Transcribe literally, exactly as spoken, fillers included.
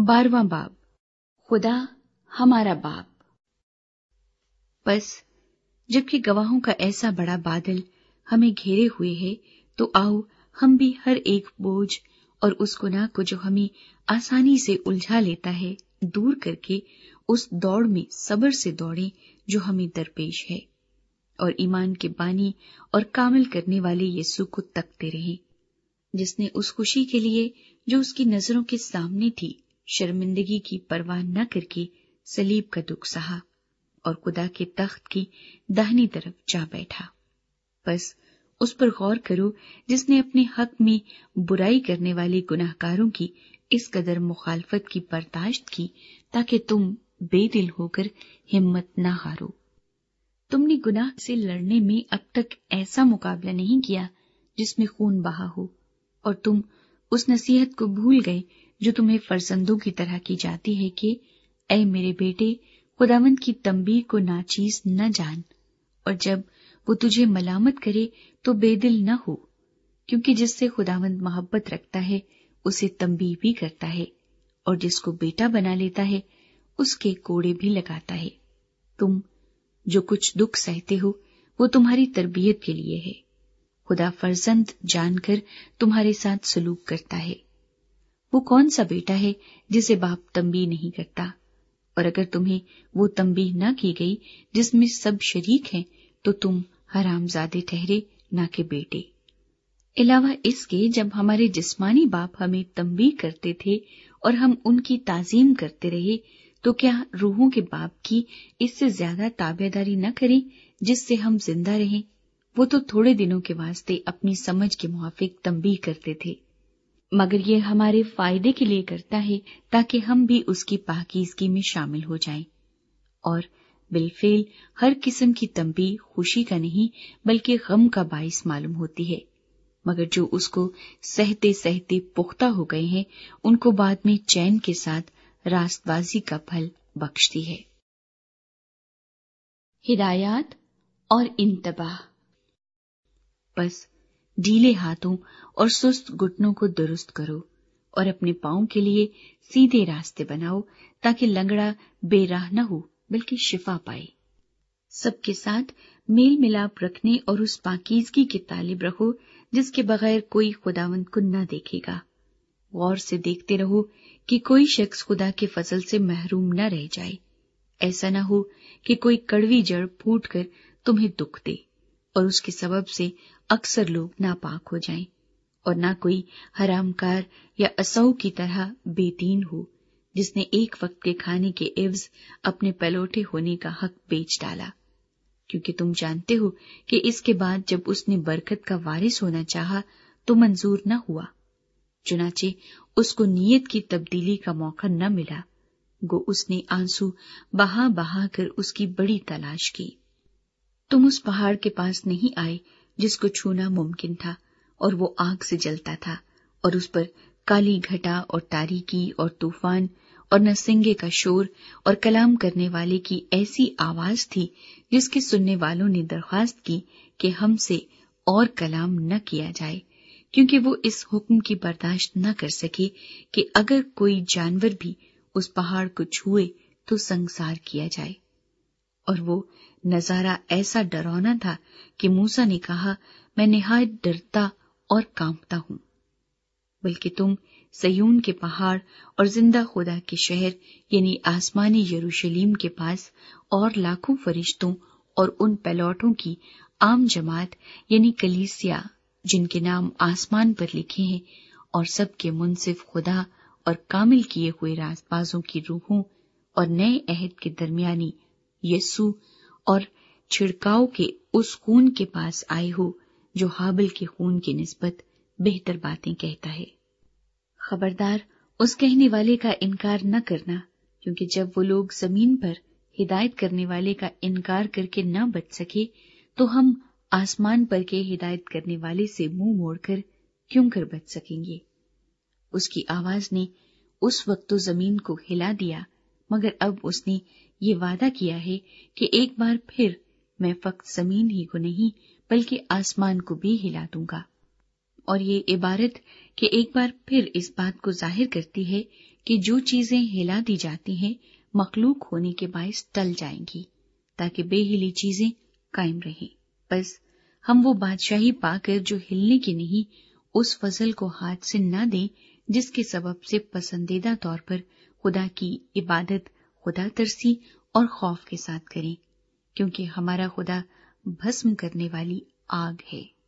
بارواں باب، خدا ہمارا باپ۔ بس جبکہ گواہوں کا ایسا بڑا بادل ہمیں گھیرے ہوئے ہے، تو آؤ ہم بھی ہر ایک بوجھ اور اس گناہ کو جو ہمیں آسانی سے الجھا لیتا ہے دور کر کے اس دوڑ میں صبر سے دوڑیں جو ہمیں درپیش ہے، اور ایمان کے بانی اور کامل کرنے والے یسوع کو تکتے رہیں، جس نے اس خوشی کے لیے جو اس کی نظروں کے سامنے تھی شرمندگی کی پرواہ نہ کر کے صلیب کا دکھ سہا اور خدا کے تخت کی داہنی طرف جا بیٹھا۔ بس اس پر غور کرو جس نے اپنے حق میں برائی کرنے والے گناہگاروں کی اس قدر مخالفت کی برداشت کی تاکہ تم بے دل ہو کر ہمت نہ ہارو۔ تم نے گناہ سے لڑنے میں اب تک ایسا مقابلہ نہیں کیا جس میں خون بہا ہو، اور تم اس نصیحت کو بھول گئے جو تمہیں فرزندوں کی طرح کی جاتی ہے کہ اے میرے بیٹے، خداوند کی تنبیہ کو ناچیز نہ جان، اور جب وہ تجھے ملامت کرے تو بے دل نہ ہو، کیونکہ جس سے خداوند محبت رکھتا ہے اسے تنبیہ بھی کرتا ہے، اور جس کو بیٹا بنا لیتا ہے اس کے کوڑے بھی لگاتا ہے۔ تم جو کچھ دکھ سہتے ہو وہ تمہاری تربیت کے لیے ہے، خدا فرزند جان کر تمہارے ساتھ سلوک کرتا ہے۔ وہ کون سا بیٹا ہے جسے باپ تنبیہ نہیں کرتا؟ اور اگر تمہیں وہ تنبیہ نہ کی گئی جس میں سب شریک ہیں تو تم حرام زادے ٹھہرے نہ کہ بیٹے۔ علاوہ اس کے جب ہمارے جسمانی باپ ہمیں تنبیہ کرتے تھے اور ہم ان کی تعظیم کرتے رہے، تو کیا روحوں کے باپ کی اس سے زیادہ تابعداری نہ کریں جس سے ہم زندہ رہیں؟ وہ تو تھوڑے دنوں کے واسطے اپنی سمجھ کے موافق تنبیہ کرتے تھے، مگر یہ ہمارے فائدے کے لیے کرتا ہے تاکہ ہم بھی اس کی پاکیزگی میں شامل ہو جائیں۔ اور بالفعل ہر قسم کی تنبیہ خوشی کا نہیں بلکہ غم کا باعث معلوم ہوتی ہے، مگر جو اس کو سہتے سہتے پختہ ہو گئے ہیں ان کو بعد میں چین کے ساتھ راست بازی کا پھل بخشتی ہے۔ ہدایات اور انتباہ۔ بس ڈھیلے ہاتھوں اور سست گھٹنوں کو درست کرو اور اپنے پاؤں کے لیے سیدھے راستے بناؤ تاکہ لنگڑا بے راہ نہ ہو بلکہ شفا پائے۔ سب کے ساتھ میل ملاپ رکھنے اور اس پاکیزگی کے طالب رہو جس کے بغیر کوئی خداوند کو نہ دیکھے گا۔ غور سے دیکھتے رہو کہ کوئی شخص خدا کے فضل سے محروم نہ رہ جائے، ایسا نہ ہو کہ کوئی کڑوی جڑ پھوٹ کر تمہیں دکھ دے اور اس کے سبب سے اکثر لوگ ناپاک ہو جائیں، اور نہ کوئی حرام کار یا اسو کی طرح بے دین ہو جس نے ایک وقت کے کھانے کے عوض اپنے پلوٹے ہونے کا حق بیچ ڈالا، کیونکہ تم جانتے ہو کہ اس کے بعد جب اس نے برکت کا وارث ہونا چاہا تو منظور نہ ہوا، چنانچہ اس کو نیت کی تبدیلی کا موقع نہ ملا، گو اس نے آنسو بہا بہا کر اس کی بڑی تلاش کی۔ تم اس پہاڑ کے پاس نہیں آئے جس کو چھونا ممکن تھا اور وہ آگ سے جلتا تھا، اور اس پر کالی گھٹا اور تاریکی اور طوفان اور نسنگے کا شور اور کلام کرنے والے کی ایسی آواز تھی جس کے سننے والوں نے درخواست کی کہ ہم سے اور کلام نہ کیا جائے، کیونکہ وہ اس حکم کی برداشت نہ کر سکے کہ اگر کوئی جانور بھی اس پہاڑ کو چھوئے تو سنگسار کیا جائے۔ اور وہ نظارہ ایسا ڈراونا تھا کہ موسیٰ نے کہا، میں نہایت ڈرتا اور کانپتا ہوں۔ بلکہ تم سیون کے پہاڑ اور زندہ خدا کے شہر یعنی آسمانی یروشلیم کے پاس اور لاکھوں فرشتوں اور ان پیلوٹوں کی عام جماعت یعنی کلیسیا جن کے نام آسمان پر لکھے ہیں، اور سب کے منصف خدا اور کامل کیے ہوئے راست بازوں کی روحوں اور نئے عہد کے درمیانی یسوع اور چھڑکاؤ کے اس خون کے پاس آئے ہو جو ہابل کے خون کی نسبت بہتر باتیں کہتا ہے۔ خبردار اس کہنے والے کا انکار نہ کرنا، کیونکہ جب وہ لوگ زمین پر ہدایت کرنے والے کا انکار کر کے نہ بچ سکے تو ہم آسمان پر کے ہدایت کرنے والے سے منہ موڑ کر کیوں کر بچ سکیں گے؟ اس کی آواز نے اس وقت تو زمین کو ہلا دیا، مگر اب اس نے یہ وعدہ کیا ہے کہ ایک بار پھر میں فقط زمین ہی کو نہیں بلکہ آسمان کو بھی ہلا دوں گا۔ اور یہ عبارت کہ ایک بار پھر اس بات کو ظاہر کرتی ہے کہ جو چیزیں ہلا دی جاتی ہیں مخلوق ہونے کے باعث ٹل جائیں گی تاکہ بے ہلی چیزیں قائم رہیں۔ بس ہم وہ بادشاہی پا کر جو ہلنے کی نہیں اس فضل کو ہاتھ سے نہ دیں جس کے سبب سے پسندیدہ طور پر خدا کی عبادت خدا ترسی اور خوف کے ساتھ کریں، کیونکہ ہمارا خدا بھسم کرنے والی آگ ہے۔